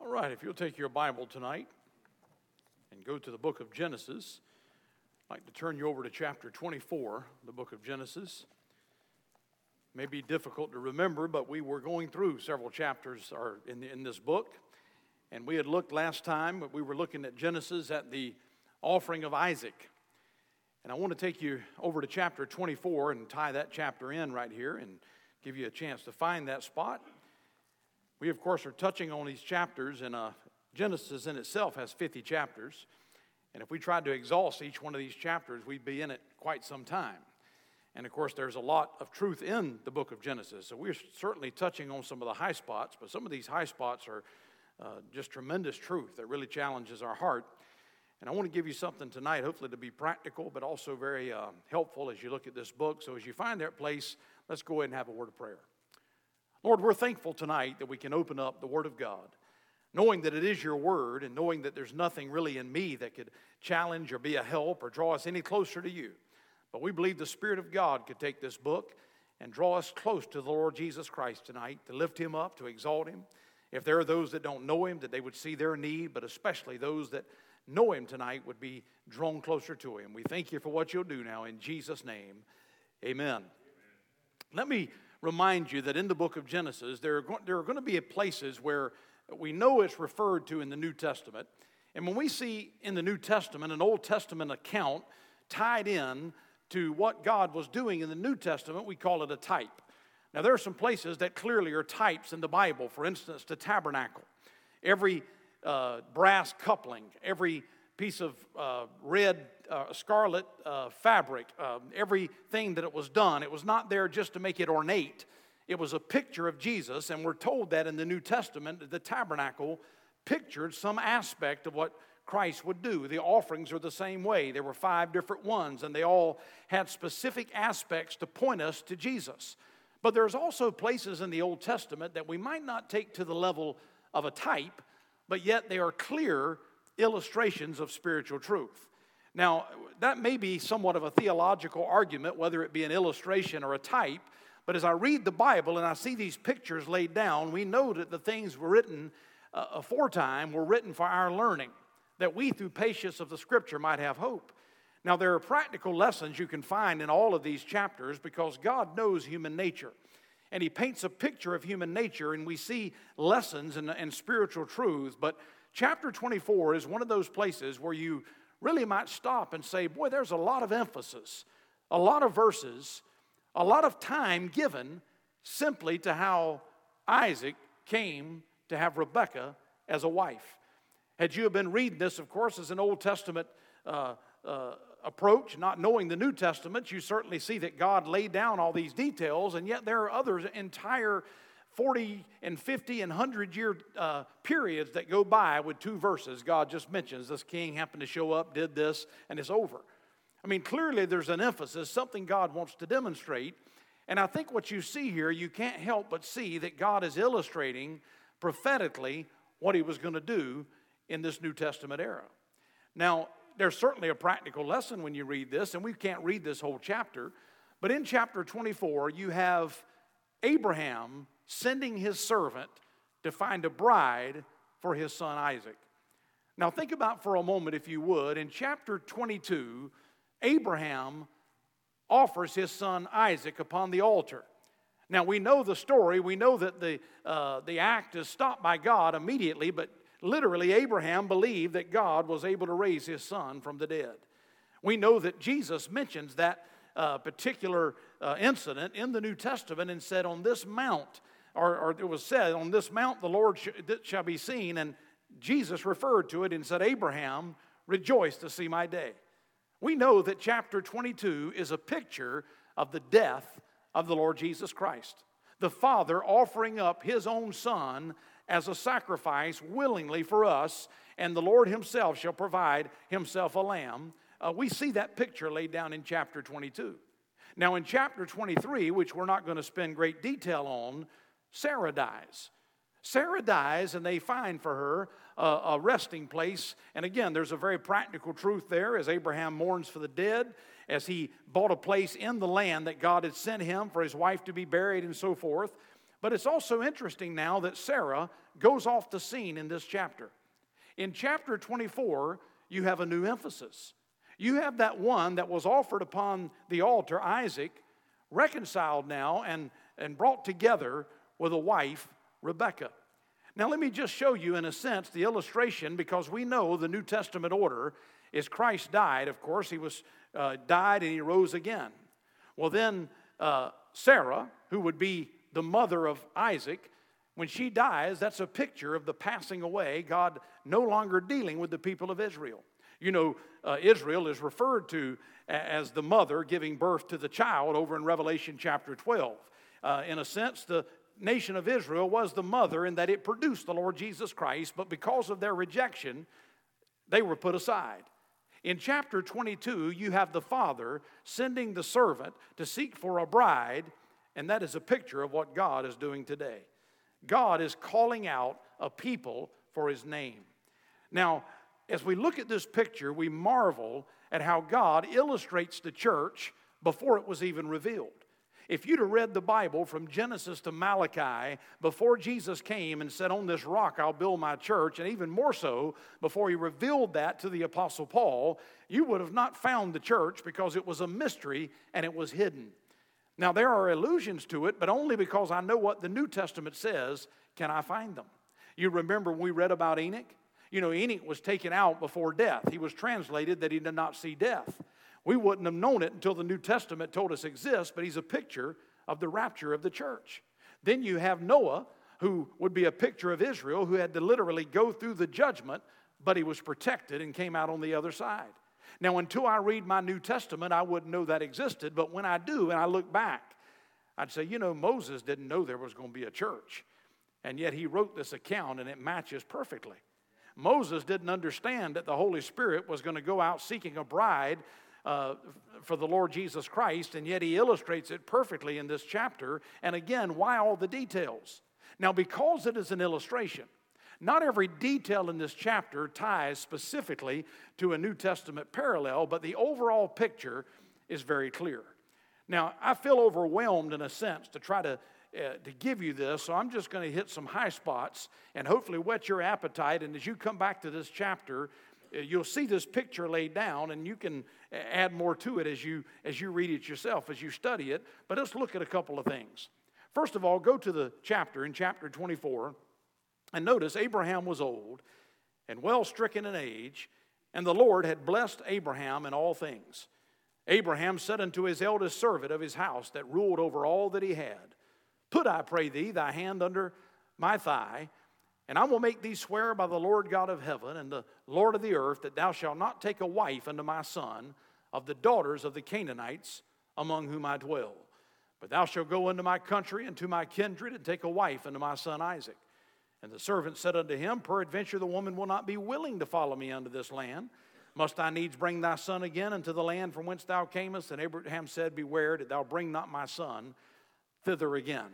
All right, if you'll take your Bible tonight and go to the book of Genesis, I'd like to turn you over to chapter 24, the book of Genesis. It may be difficult to remember, but we were going through several chapters in this book, and we had looked last time, but we were looking at Genesis at the offering of Isaac. And I want to take you over to chapter 24 and tie that chapter in right here and give you a chance to find that spot. We, of course, are touching on these chapters, and Genesis in itself has 50 chapters. And if we tried to exhaust each one of these chapters, we'd be in it quite some time. And, of course, there's a lot of truth in the book of Genesis. So we're certainly touching on some of the high spots, but some of these high spots are just tremendous truth that really challenges our heart. And I want to give you something tonight, hopefully to be practical, but also very helpful as you look at this book. So as you find that place, let's go ahead and have a word of prayer. Lord, we're thankful tonight that we can open up the Word of God, knowing that it is your Word and knowing that there's nothing really in me that could challenge or be a help or draw us any closer to you. But we believe the Spirit of God could take this book and draw us close to the Lord Jesus Christ tonight, to lift Him up, to exalt Him. If there are those that don't know Him, that they would see their need, but especially those that know Him tonight would be drawn closer to Him. We thank you for what you'll do now. In Jesus' name, amen. Let me remind you that in the book of Genesis, there are going to be places where we know it's referred to in the New Testament. And when we see in the New Testament an Old Testament account tied in to what God was doing in the New Testament, we call it a type. Now, there are some places that clearly are types in the Bible. For instance, the tabernacle. Every brass coupling, every piece of red, scarlet fabric, everything that it was done, it was not there just to make it ornate. It was a picture of Jesus, and we're told that in the New Testament, the tabernacle pictured some aspect of what Christ would do. The offerings are the same way. There were 5 different ones, and they all had specific aspects to point us to Jesus. But there's also places in the Old Testament that we might not take to the level of a type, but yet they are clear illustrations of spiritual truth. Now, that may be somewhat of a theological argument, whether it be an illustration or a type, but as I read the Bible and I see these pictures laid down, we know that the things were written aforetime were written for our learning, that we, through patience of the Scripture, might have hope. Now, there are practical lessons you can find in all of these chapters because God knows human nature. And He paints a picture of human nature, and we see lessons and spiritual truths. But chapter 24 is one of those places where you really might stop and say, boy, there's a lot of emphasis, a lot of verses, a lot of time given simply to how Isaac came to have Rebekah as a wife. Had you been reading this, of course, as an Old Testament approach, not knowing the New Testament, you certainly see that God laid down all these details, and yet there are other entire 40 and 50 and 100-year periods that go by with 2 verses. God just mentions this king happened to show up, did this, and it's over. I mean, clearly there's an emphasis, something God wants to demonstrate. And I think what you see here, you can't help but see that God is illustrating prophetically what He was going to do in this New Testament era. Now, there's certainly a practical lesson when you read this, and we can't read this whole chapter. But in chapter 24, you have Abraham sending his servant to find a bride for his son Isaac. Now think about for a moment, if you would, in chapter 22, Abraham offers his son Isaac upon the altar. Now we know the story, we know that the act is stopped by God immediately, but literally Abraham believed that God was able to raise his son from the dead. We know that Jesus mentions that particular incident in the New Testament and said, on this mount, or it was said, on this mount the Lord shall be seen, and Jesus referred to it and said, Abraham, rejoice to see my day. We know that chapter 22 is a picture of the death of the Lord Jesus Christ. The Father offering up His own Son as a sacrifice willingly for us, and the Lord Himself shall provide Himself a lamb. We see that picture laid down in chapter 22. Now in chapter 23, which we're not going to spend great detail on, Sarah dies. Sarah dies, and they find for her a resting place. And again, there's a very practical truth there as Abraham mourns for the dead, as he bought a place in the land that God had sent him for his wife to be buried and so forth. But it's also interesting now that Sarah goes off the scene in this chapter. In chapter 24, you have a new emphasis. You have that one that was offered upon the altar, Isaac, reconciled now and brought together with a wife, Rebekah. Now let me just show you, in a sense, the illustration, because we know the New Testament order is Christ died, of course. He was died and he rose again. Well then, Sarah, who would be the mother of Isaac, when she dies, that's a picture of the passing away, God no longer dealing with the people of Israel. You know, Israel is referred to as the mother giving birth to the child over in Revelation chapter 12. In a sense, the nation of Israel was the mother in that it produced the Lord Jesus Christ, but because of their rejection, they were put aside. In chapter 22, you have the father sending the servant to seek for a bride, and that is a picture of what God is doing today. God is calling out a people for his name. Now, as we look at this picture, we marvel at how God illustrates the church before it was even revealed. If you'd have read the Bible from Genesis to Malachi before Jesus came and said, "On this rock I'll build my church," and even more so before he revealed that to the Apostle Paul, you would have not found the church because it was a mystery and it was hidden. Now, there are allusions to it, but only because I know what the New Testament says can I find them. You remember when we read about Enoch? You know, Enoch was taken out before death. He was translated that he did not see death. We wouldn't have known it until the New Testament told us it exists, but he's a picture of the rapture of the church. Then you have Noah, who would be a picture of Israel, who had to literally go through the judgment, but he was protected and came out on the other side. Now, until I read my New Testament, I wouldn't know that existed, but when I do and I look back, I'd say, you know, Moses didn't know there was going to be a church, and yet he wrote this account and it matches perfectly. Moses didn't understand that the Holy Spirit was going to go out seeking a bride for the Lord Jesus Christ, and yet he illustrates it perfectly in this chapter. And again, why all the details? Now, because it is an illustration, not every detail in this chapter ties specifically to a New Testament parallel, but the overall picture is very clear. Now, I feel overwhelmed in a sense to try to give you this, so I'm just going to hit some high spots and hopefully whet your appetite. And as you come back to this chapter, you'll see this picture laid down, and you can add more to it as you read it yourself, as you study it. But let's look at a couple of things. First of all, go to the chapter in chapter 24, and notice Abraham was old and well stricken in age, and the Lord had blessed Abraham in all things. Abraham said unto his eldest servant of his house that ruled over all that he had, "Put, I pray thee, thy hand under my thigh, and I will make thee swear by the Lord God of heaven and the Lord of the earth that thou shalt not take a wife unto my son of the daughters of the Canaanites among whom I dwell. But thou shalt go into my country and to my kindred and take a wife unto my son Isaac. And the servant said unto him, Peradventure the woman will not be willing to follow me unto this land. Must I needs bring thy son again unto the land from whence thou camest? And Abraham said, Beware that thou bring not my son thither again."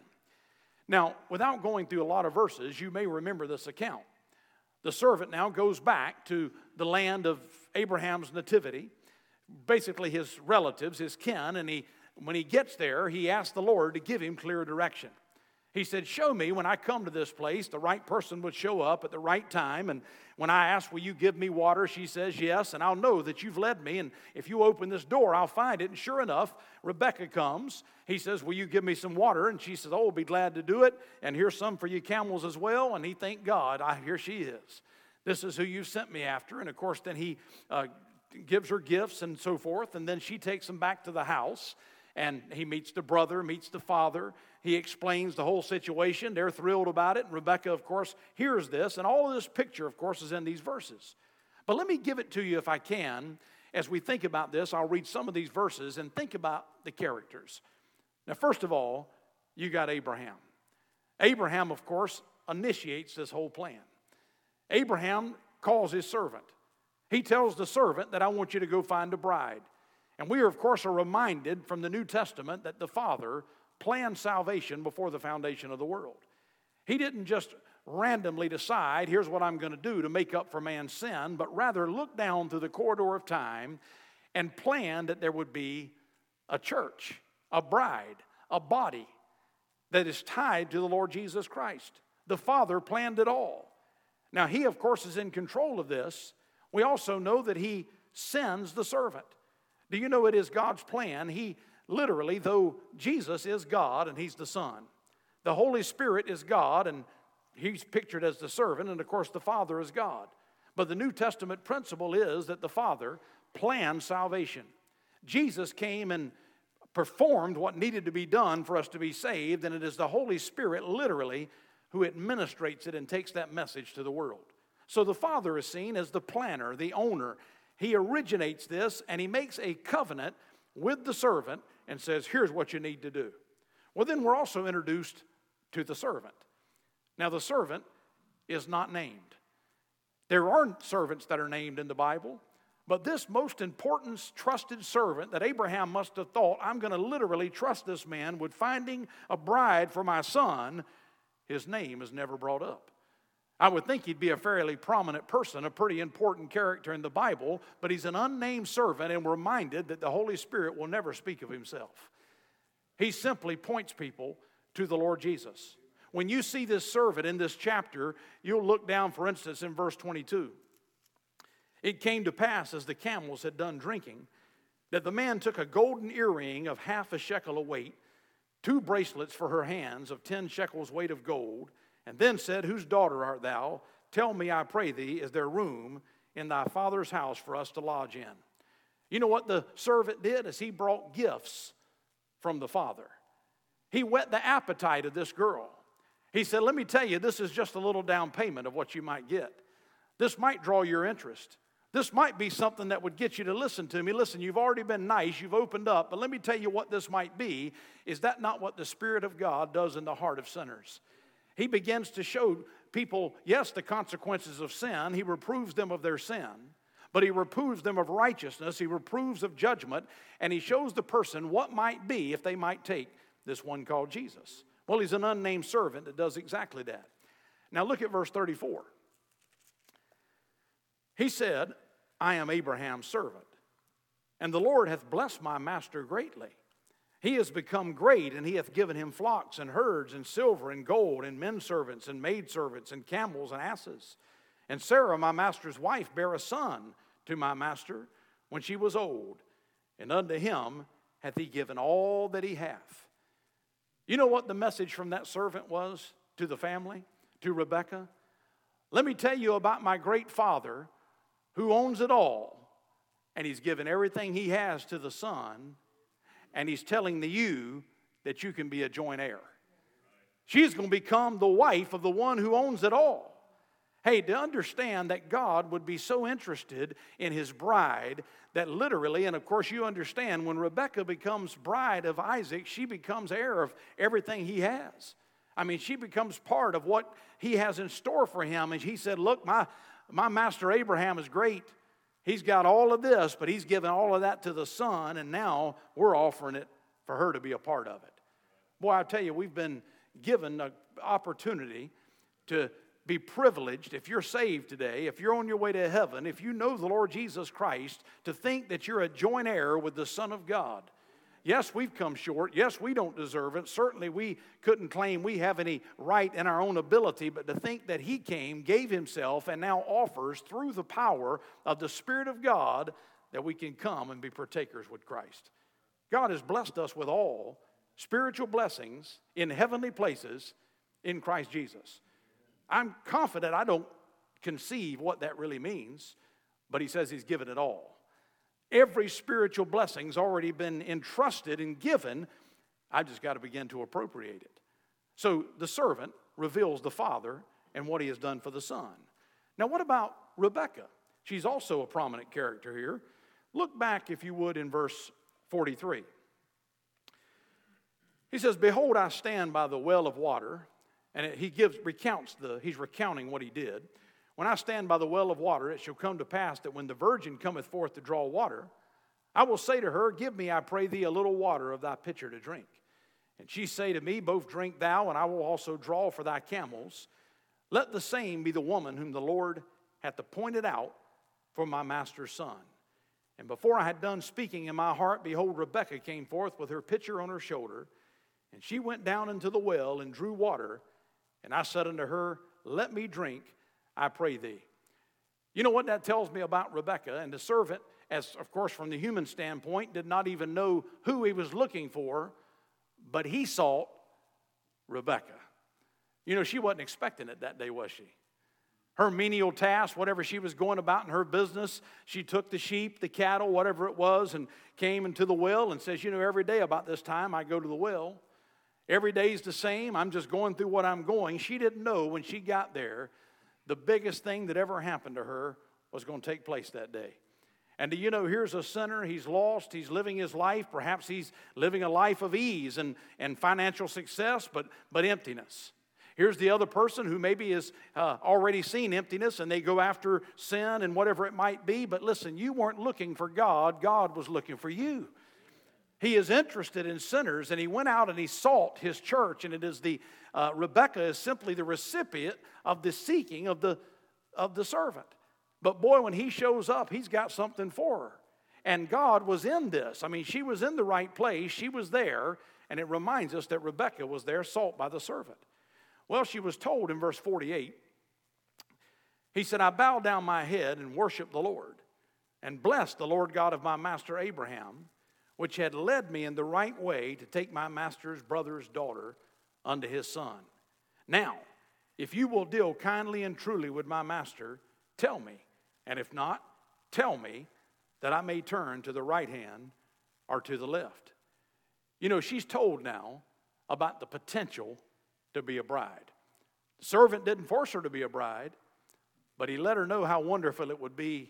Now, without going through a lot of verses, you may remember this account. The servant now goes back to the land of Abraham's nativity, basically his relatives, his kin, and when he gets there, he asks the Lord to give him clear direction. He said, "Show me when I come to this place, the right person would show up at the right time. And when I ask, will you give me water? She says, yes, and I'll know that you've led me. And if you open this door, I'll find it." And sure enough, Rebekah comes. He says, "Will you give me some water?" And she says, "Oh, I'll be glad to do it. And here's some for you camels as well." And he, thank God, here she is. This is who you sent me after. And of course, then he gives her gifts and so forth. And then she takes him back to the house. And he meets the brother, meets the father. He explains the whole situation. They're thrilled about it. And Rebekah, of course, hears this. And all of this picture, of course, is in these verses. But let me give it to you if I can. As we think about this, I'll read some of these verses and think about the characters. Now, first of all, you got Abraham. Abraham, of course, initiates this whole plan. Abraham calls his servant. He tells the servant that I want you to go find a bride. And we, of course, are reminded from the New Testament that the Father planned salvation before the foundation of the world. He didn't just randomly decide, here's what I'm going to do to make up for man's sin, but rather look down through the corridor of time and plan that there would be a church, a bride, a body. that is tied to the Lord Jesus Christ. The Father planned it all. Now, He, of course, is in control of this. We also know that He sends the servant. Do you know it is God's plan? He literally, though Jesus is God and He's the Son, the Holy Spirit is God and He's pictured as the servant, and of course the Father is God. But the New Testament principle is that the Father planned salvation. Jesus came and performed what needed to be done for us to be saved, and it is the Holy Spirit literally who administrates it and takes that message to the world. So the Father is seen as the planner, the owner. He originates this, and He makes a covenant with the servant and says, here's what you need to do. Well, then we're also introduced to the servant. Now, the servant is not named. There are servants that are named in the Bible, but this most important trusted servant that Abraham must have thought, I'm going to literally trust this man with finding a bride for my son, his name is never brought up. I would think he'd be a fairly prominent person, a pretty important character in the Bible, but he's an unnamed servant, and we're reminded that the Holy Spirit will never speak of Himself. He simply points people to the Lord Jesus. When you see this servant in this chapter, you'll look down, for instance, in verse 22. It came to pass, as the camels had done drinking, that the man took a golden earring of half a shekel a weight, 2 bracelets for her hands of 10 shekels weight of gold, and then said, whose daughter art thou? Tell me, I pray thee, is there room in thy father's house for us to lodge in? You know what the servant did? Is he brought gifts from the father. He whet the appetite of this girl. He said, let me tell you, this is just a little down payment of what you might get. This might draw your interest. This might be something that would get you to listen to me. Listen, you've already been nice, you've opened up, but let me tell you what this might be. Is that not what the Spirit of God does in the heart of sinners? He begins to show people, yes, the consequences of sin. He reproves them of their sin, but He reproves them of righteousness. He reproves of judgment, and He shows the person what might be if they might take this one called Jesus. Well, He's an unnamed servant that does exactly that. Now look at verse 34. He said, I am Abraham's servant, and the Lord hath blessed my master greatly. He has become great, and He hath given him flocks and herds and silver and gold and men servants and maidservants and camels and asses. And Sarah, my master's wife, bare a son to my master when she was old, and unto him hath He given all that he hath. You know what the message from that servant was to the family, to Rebekah? Let me tell you about my great Father who owns it all, and He's given everything He has to the Son, and He's telling you that you can be a joint heir. She's going to become the wife of the one who owns it all. Hey, to understand that God would be so interested in His bride that literally, and of course you understand, when Rebekah becomes bride of Isaac, she becomes heir of everything he has. I mean, she becomes part of what he has in store for him. And he said, look, my master Abraham is great. He's got all of this, but he's given all of that to the son, and now we're offering it for her to be a part of it. Boy, I tell you, we've been given an opportunity to be privileged, if you're saved today, if you're on your way to heaven, if you know the Lord Jesus Christ, to think that you're a joint heir with the Son of God. Yes, we've come short. Yes, we don't deserve it. Certainly we couldn't claim we have any right in our own ability, but to think that He came, gave Himself, and now offers through the power of the Spirit of God that we can come and be partakers with Christ. God has blessed us with all spiritual blessings in heavenly places in Christ Jesus. I'm confident I don't conceive what that really means, but He says He's given it all. Every spiritual blessing's already been entrusted and given. I just got to begin to appropriate it. So the servant reveals the Father and what He has done for the Son. Now what about Rebekah? She's also a prominent character here. Look back, if you would, in verse 43. He says, behold, I stand by the well of water. And he's recounting what he did. When I stand by the well of water, it shall come to pass that when the virgin cometh forth to draw water, I will say to her, give me, I pray thee, a little water of thy pitcher to drink. And she say to me, both drink thou, and I will also draw for thy camels. Let the same be the woman whom the Lord hath appointed out for my master's son. And before I had done speaking in my heart, behold, Rebekah came forth with her pitcher on her shoulder. And she went down into the well and drew water. And I said unto her, Let me drink, I pray thee. You know what that tells me about Rebekah? And the servant, as of course from the human standpoint, did not even know who he was looking for, but he sought Rebekah. You know, she wasn't expecting it that day, was she? Her menial task, whatever she was going about in her business, she took the sheep, the cattle, whatever it was, and came into the well and says, you know, every day about this time I go to the well. Every day's the same. I'm just going through what I'm going. She didn't know when she got there the biggest thing that ever happened to her was going to take place that day. And do you know, here's a sinner, he's lost, he's living his life. Perhaps he's living a life of ease and financial success, but emptiness. Here's the other person who maybe has already seen emptiness and they go after sin and whatever it might be. But listen, you weren't looking for God. God was looking for you. He is interested in sinners, and he went out and he sought his church. And it is Rebekah is simply the recipient of the seeking of the servant. But boy, when he shows up, he's got something for her. And God was in this. I mean, she was in the right place. She was there. And it reminds us that Rebekah was there, sought by the servant. Well, she was told in verse 48, he said, I bowed down my head and worshiped the Lord, and blessed the Lord God of my master Abraham, which had led me in the right way to take my master's brother's daughter unto his son. Now, if you will deal kindly and truly with my master, tell me, and if not, tell me, that I may turn to the right hand or to the left. You know, she's told now about the potential to be a bride. The servant didn't force her to be a bride, but he let her know how wonderful it would be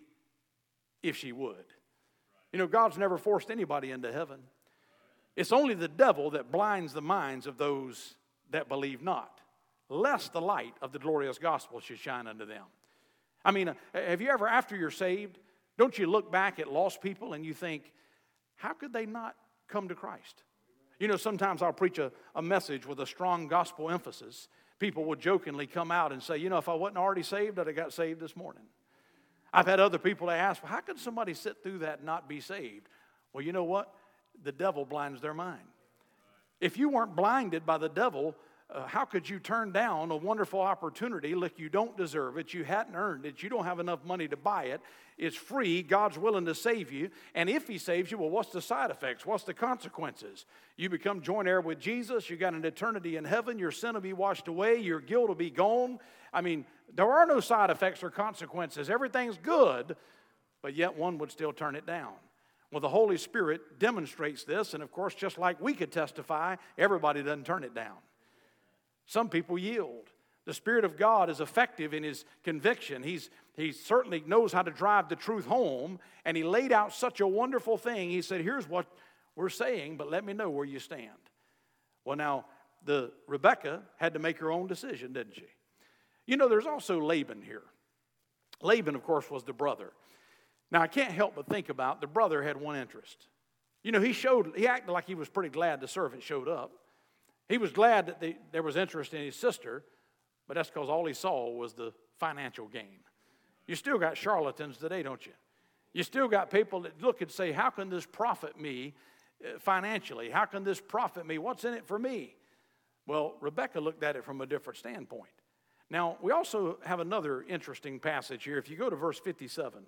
if she would. You know, God's never forced anybody into heaven. It's only the devil that blinds the minds of those that believe not, lest the light of the glorious gospel should shine unto them. I mean, have you ever, after you're saved, don't you look back at lost people and you think, how could they not come to Christ? You know, sometimes I'll preach a message with a strong gospel emphasis. People will jokingly come out and say, you know, if I wasn't already saved, I'd have got saved this morning. I've had other people ask, well, how could somebody sit through that and not be saved? Well, you know what? The devil blinds their mind. If you weren't blinded by the devil, how could you turn down a wonderful opportunity like you don't deserve it, you hadn't earned it, you don't have enough money to buy it, it's free, God's willing to save you, and if he saves you, well, what's the side effects? What's the consequences? You become joint heir with Jesus, you got an eternity in heaven, your sin will be washed away, your guilt will be gone. I mean, there are no side effects or consequences. Everything's good, but yet one would still turn it down. Well, the Holy Spirit demonstrates this, and of course, just like we could testify, everybody doesn't turn it down. Some people yield. The Spirit of God is effective in his conviction. He certainly knows how to drive the truth home, and he laid out such a wonderful thing. He said, here's what we're saying, but let me know where you stand. Well, now, Rebekah had to make her own decision, didn't she? You know, there's also Laban here. Laban, of course, was the brother. Now, I can't help but think about the brother had one interest. You know, he acted like he was pretty glad the servant showed up. He was glad that there was interest in his sister, but that's because all he saw was the financial gain. You still got charlatans today, don't you? You still got people that look and say, how can this profit me financially? How can this profit me? What's in it for me? Well, Rebekah looked at it from a different standpoint. Now, we also have another interesting passage here. If you go to verse 57,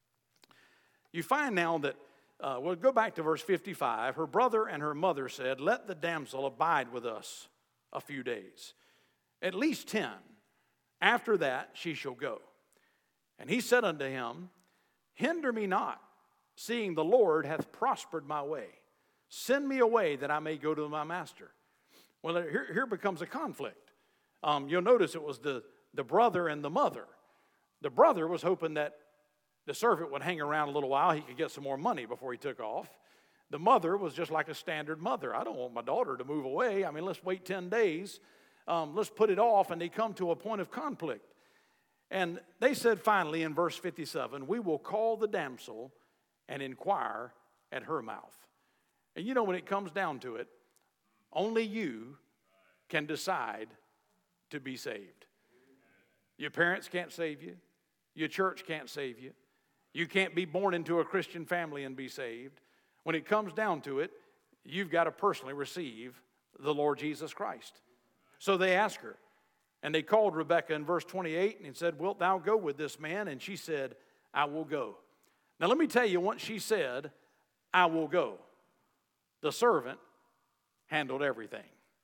you find now that, we'll go back to verse 55. Her brother and her mother said, let the damsel abide with us a few days, at least 10. After that she shall go. And he said unto him, hinder me not, seeing the Lord hath prospered my way. Send me away that I may go to my master. Well, here becomes a conflict. You'll notice it was the brother and the mother. The brother was hoping that the servant would hang around a little while. He could get some more money before he took off. The mother was just like a standard mother. I don't want my daughter to move away. I mean, let's wait 10 days. Let's put it off. And they come to a point of conflict. And they said finally in verse 57, we will call the damsel and inquire at her mouth. And you know, when it comes down to it, only you can decide to be saved. Your parents can't save you. Your church can't save you. You can't be born into a Christian family and be saved. When it comes down to it, you've got to personally receive the Lord Jesus Christ. So they asked her, and they called Rebekah in verse 28 and said, wilt thou go with this man? And she said, I will go. Now let me tell you, once she said, I will go, the servant handled everything.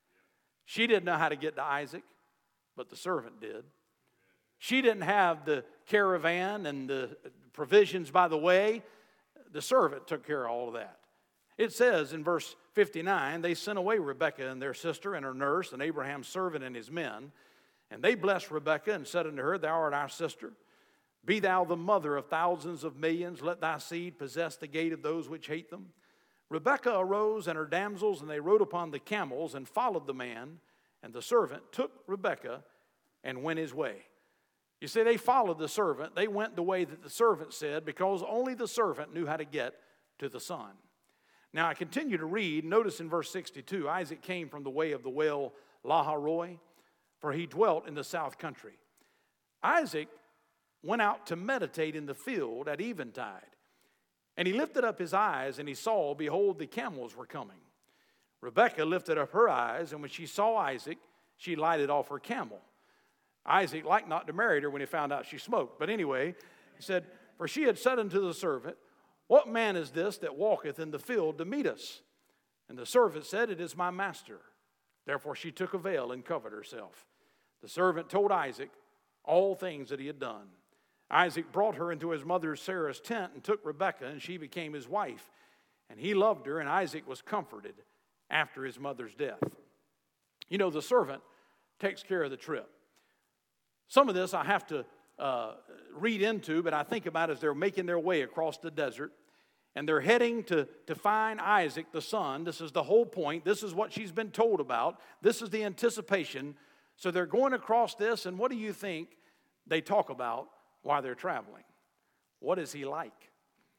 She didn't know how to get to Isaac, but the servant did. She didn't have the caravan and the provisions by the way. The servant took care of all of that. It says in verse 59, they sent away Rebekah and their sister and her nurse and Abraham's servant and his men. And they blessed Rebekah and said unto her, thou art our sister. Be thou the mother of thousands of millions. Let thy seed possess the gate of those which hate them. Rebekah arose and her damsels, and they rode upon the camels and followed the man. And the servant took Rebekah and went his way. You see, they followed the servant. They went the way that the servant said, because only the servant knew how to get to the son. Now I continue to read. Notice in verse 62, Isaac came from the way of the well Lahairoi, for he dwelt in the south country. Isaac went out to meditate in the field at eventide. And he lifted up his eyes, and he saw, behold, the camels were coming. Rebekah lifted up her eyes, and when she saw Isaac, she lighted off her camel. Isaac liked not to marry her when he found out she smoked. But anyway, he said, for she had said unto the servant, what man is this that walketh in the field to meet us? And the servant said, it is my master. Therefore she took a veil and covered herself. The servant told Isaac all things that he had done. Isaac brought her into his mother Sarah's tent and took Rebekah, and she became his wife. And he loved her, and Isaac was comforted after his mother's death. You know, the servant takes care of the trip. Some of this I have to read into, but I think about as they're making their way across the desert, and they're heading to find Isaac, the son. This is the whole point. This is what she's been told about. This is the anticipation. So they're going across this, and what do you think they talk about while they're traveling? What is he like?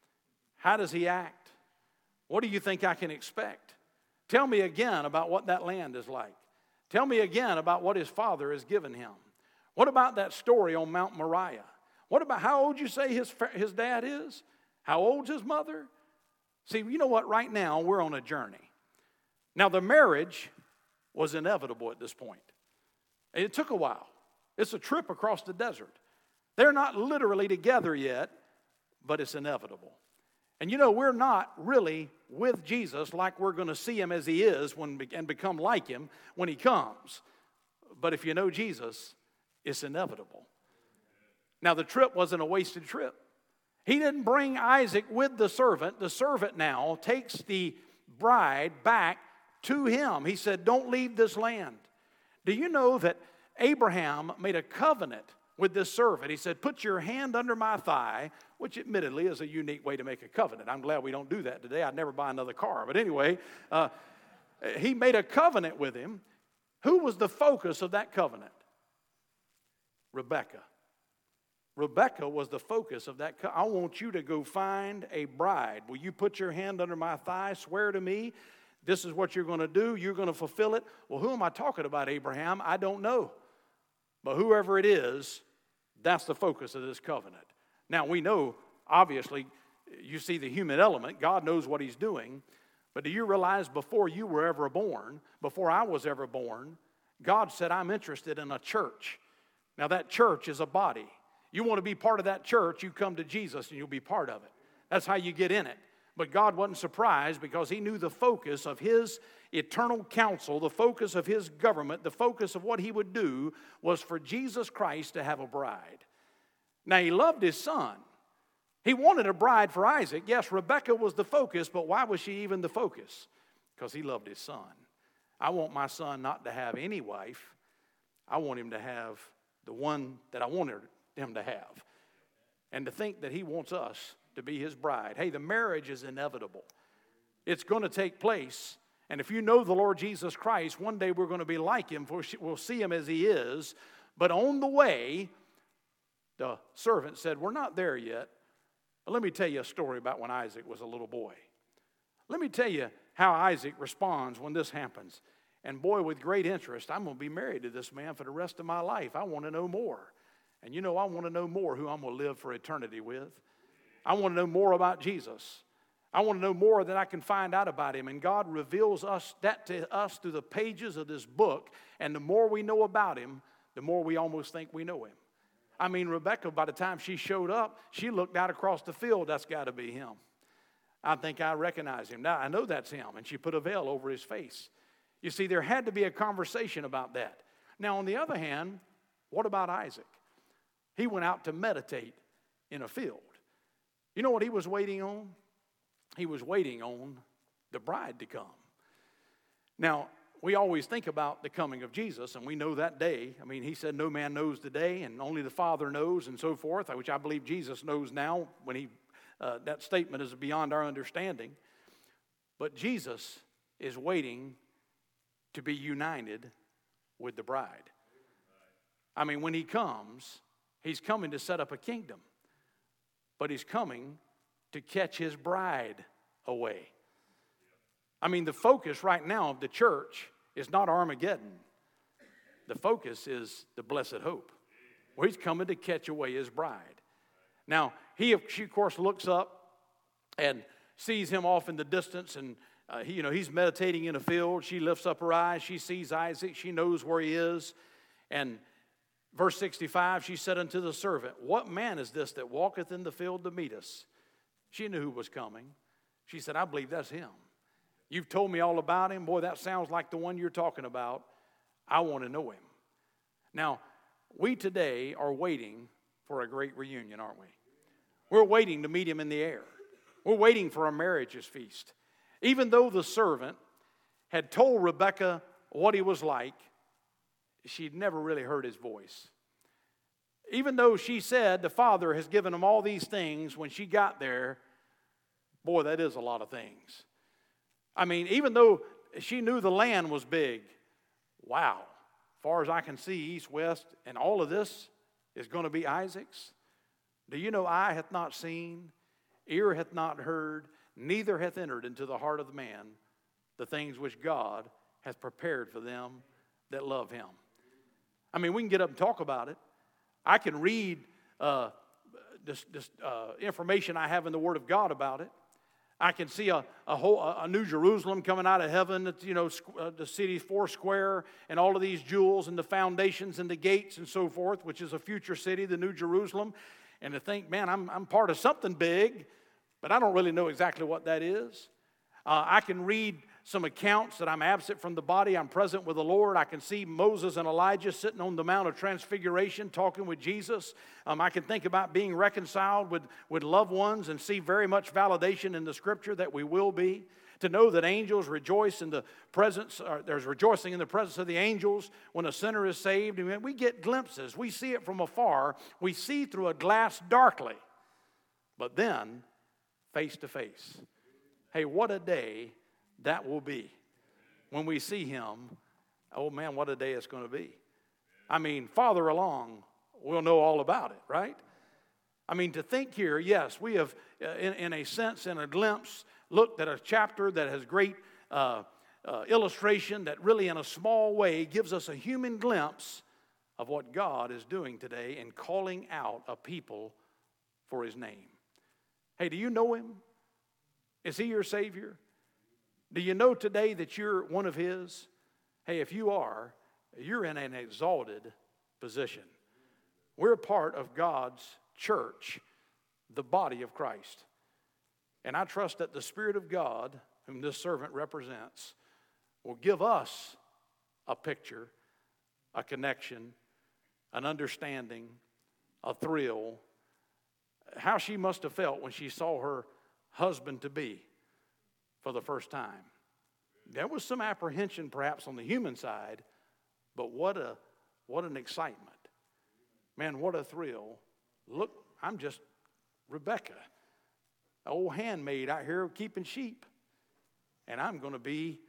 How does he act? What do you think I can expect? Tell me again about what that land is like. Tell me again about what his father has given him. What about that story on Mount Moriah? What about how old you say his dad is? How old's his mother? See, you know what? Right now, we're on a journey. Now, the marriage was inevitable at this point. It took a while. It's a trip across the desert. They're not literally together yet, but it's inevitable. And you know, we're not really with Jesus like we're going to see him as he is and become like him when he comes. But if you know Jesus, it's inevitable. Now, the trip wasn't a wasted trip. He didn't bring Isaac with the servant. The servant now takes the bride back to him. He said, don't leave this land. Do you know that Abraham made a covenant with this servant? He said, put your hand under my thigh, which admittedly is a unique way to make a covenant. I'm glad we don't do that today. I'd never buy another car. But anyway, he made a covenant with him. Who was the focus of that covenant? Rebekah. Rebekah was the focus of that. I want you to go find a bride. Will you put your hand under my thigh, swear to me, this is what you're going to do, you're going to fulfill it? Well, who am I talking about, Abraham? I don't know. But whoever it is, that's the focus of this covenant. Now, we know, obviously, you see the human element. God knows what he's doing. But do you realize before you were ever born, before I was ever born, God said, I'm interested in a church. Now, that church is a body. You want to be part of that church, you come to Jesus and you'll be part of it. That's how you get in it. But God wasn't surprised because he knew the focus of his eternal counsel, the focus of his government, the focus of what he would do was for Jesus Christ to have a bride. Now, he loved his son. He wanted a bride for Isaac. Yes, Rebekah was the focus, but why was she even the focus? Because he loved his son. I want my son not to have any wife. I want him to have the one that I wanted him to have. And to think that he wants us to be his bride. Hey, the marriage is inevitable. It's going to take place. And if you know the Lord Jesus Christ, one day we're going to be like him, for we'll see him as he is. But on the way, the servant said, we're not there yet. But let me tell you a story about when Isaac was a little boy. Let me tell you how Isaac responds when this happens. And boy, with great interest, I'm going to be married to this man for the rest of my life. I want to know more. And you know, I want to know more who I'm going to live for eternity with. I want to know more about Jesus. I want to know more than I can find out about him. And God reveals that to us through the pages of this book. And the more we know about him, the more we almost think we know him. I mean, Rebecca, by the time she showed up, she looked out across the field. That's got to be him. I think I recognize him. Now, I know that's him. And she put a veil over his face. You see, there had to be a conversation about that. Now, on the other hand, what about Isaac? He went out to meditate in a field. You know what he was waiting on? He was waiting on the bride to come. Now, we always think about the coming of Jesus, and we know that day. I mean, he said, no man knows the day, and only the Father knows, and so forth, which I believe Jesus knows now when that statement is beyond our understanding. But Jesus is waiting to be united with the bride. I mean, when he comes, he's coming to set up a kingdom, but he's coming to catch his bride away. I mean, the focus right now of the church is not Armageddon. The focus is the blessed hope, where he's coming to catch away his bride. Now, she, of course, looks up and sees him off in the distance, and he's meditating in a field. She lifts up her eyes. She sees Isaac. She knows where he is. And verse 65, she said unto the servant, what man is this that walketh in the field to meet us? She knew who was coming. She said, I believe that's him. You've told me all about him. Boy, that sounds like the one you're talking about. I want to know him. Now, we today are waiting for a great reunion, aren't we? We're waiting to meet him in the air. We're waiting for a marriage's feast. Even though the servant had told Rebekah what he was like, she'd never really heard his voice. Even though she said the Father has given him all these things, when she got there, boy, that is a lot of things. I mean, even though she knew the land was big, wow, as far as I can see, east, west, and all of this is going to be Isaac's. Do you know, eye hath not seen, ear hath not heard, neither hath entered into the heart of the man the things which God hath prepared for them that love him. I mean, we can get up and talk about it. I can read this information I have in the Word of God about it. I can see a new Jerusalem coming out of heaven. The city four square, and all of these jewels and the foundations and the gates and so forth, which is a future city, the New Jerusalem. And to think, man, I'm part of something big, but I don't really know exactly what that is. I can read some accounts that I'm absent from the body, I'm present with the Lord. I can see Moses and Elijah sitting on the Mount of Transfiguration talking with Jesus. I can think about being reconciled with loved ones and see very much validation in the Scripture that we will be. To know that angels rejoice in the presence, there's rejoicing in the presence of the angels when a sinner is saved. And we get glimpses. We see it from afar. We see through a glass darkly. But then, face to face. Hey, what a day that will be when we see him. Oh man, what a day it's going to be. I mean, farther along, we'll know all about it, right? I mean, to think here, yes, we have, in a sense, in a glimpse, looked at a chapter that has great illustration that really, in a small way, gives us a human glimpse of what God is doing today in calling out a people for his name. Hey, do you know him? Is he your Savior? Do you know today that you're one of his? Hey, if you are, you're in an exalted position. We're part of God's church, the body of Christ. And I trust that the Spirit of God, whom this servant represents, will give us a picture, a connection, an understanding, a thrill, how she must have felt when she saw her husband-to-be for the first time. There was some apprehension perhaps on the human side, but what an excitement. Man, what a thrill. Look, I'm just Rebecca, an old handmaid out here keeping sheep, and I'm going to be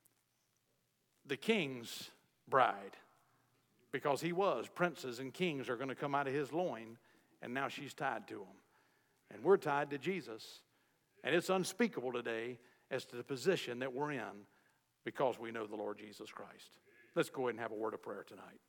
the king's bride, because he was. Princes and kings are going to come out of his loin, and now she's tied to him. And we're tied to Jesus. And it's unspeakable today as to the position that we're in because we know the Lord Jesus Christ. Let's go ahead and have a word of prayer tonight.